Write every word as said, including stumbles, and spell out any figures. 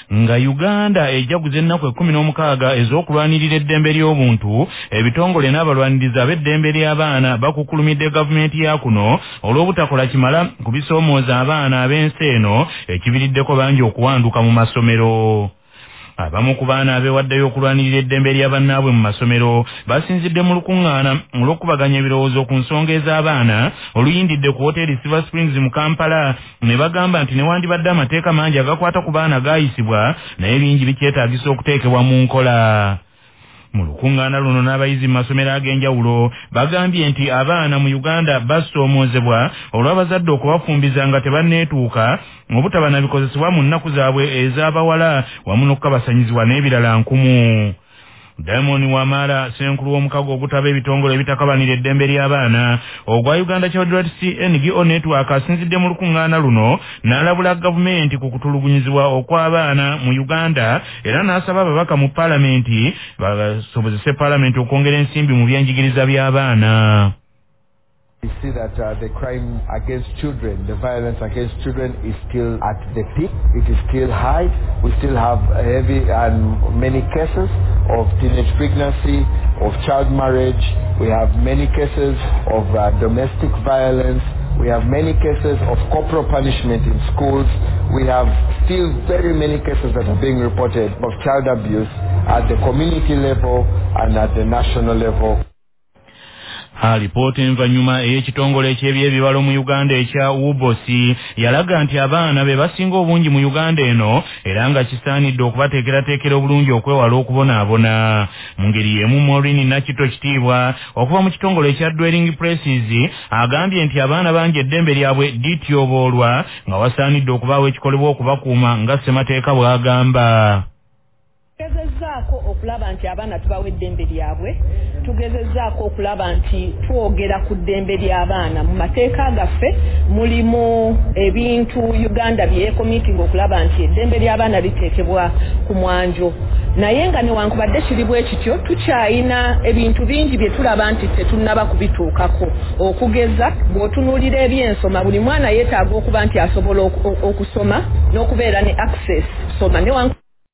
nga Uganda ejaguza ennaku ekkumi n'omukaaga ez'okulwanirira eddembe ly'obuntu, ebitongole n'abalwaniriza ab'eddembe ly'abaana bakukulumidde gavumenti ya kuno olw'obutakola kimala ku bisoomooza abaana ab'ensi eno ekibiriddeko bangi okuwanduka mu masomero. Abamu ku baana abeewaddeyo okulwanirira eddembe lya bannaabwe mu masomero basinzidde mu lukuŋŋaana olw'okubaganya ebirowoozo ku nsonga ez'abaana oluyindidde ku hoteeri Silver Springs mu Kampala, ne bagamba nti newandibadde amateeka mangi agakwata ku baana gaayisibwa naye bingi bikyetaagisa okuteekebwa mu nkola. Mu lukuŋŋaana luno n'abayizi mu masomero ag'enjawulo bagambye nti abaana mu Uganda basoomoozebwa olw'abazadde okubafumbiza nga tebanneetuuka, obutaba na bikozesebwa mu nnaku zaabwe ez'abawala wamu n'okukabasanyizibwa n'ebirala nkumu. Diamond Wamala, Ssenkulu w'omukago ogutaba ebitongole ebitakabanira eddembe ly'abaana ogwa Uganda Child Rights N G O Network, asinzidde mu lukuŋŋaana luno n'alabula gavumenti ku kutulugunyizibwa okw'abaana mu Uganda, era n'asaba ababaka mu paalamenti basobozese paalamenti okwongera ensimbi mu byenjigiriza by'abaana. We see that uh, the crime against children, the violence against children is still at the peak. It is still high. We still have heavy and many cases of teenage pregnancy, of child marriage. We have many cases of uh, domestic violence. We have many cases of corporal punishment in schools. We have still very many cases that are being reported of child abuse at the community level and at the national level. Alipoota envanyuma ey'ekitongole eky'ebyebibalo mu Uganda ekya Ubosi yalaga nti abaana be basinga obungi mu Uganda eno era nga kisaanidde okubateekerateekera obulungi okwewala okubonaabona. Mu ngeri y'emu, Maureen Nakito Kitiibwa okuva mu kitongole ekya Dwelling Places agambye nti abaana bangi eddembe lyabwe lityoboolwa nga wasaanidde okubaawo ekikolebwa okubakuuma nga ssemateeka bw'agamba. Tugezezzaako okulaba nti abaana tubawa eddembe lyabwe, tugezezzaako okulaba nti twogera ku ddembe ly'abaana. Mu mateeka gaffe mulimu ebintu Uganda bye yeekomitinga okulaba nti eddembe ly'abaana liteekebwa ku mwanjo, naye nga newankubadde kiri bwe kityo tukyayina ebintu bingi bye tulaba nti tetunnaba kubituukako. Okugeza bw'otunuulira ebyensoma, buli mwana yeetaaga okuba nti asobola okusoma n'okubeera ne access kusoma newankubadde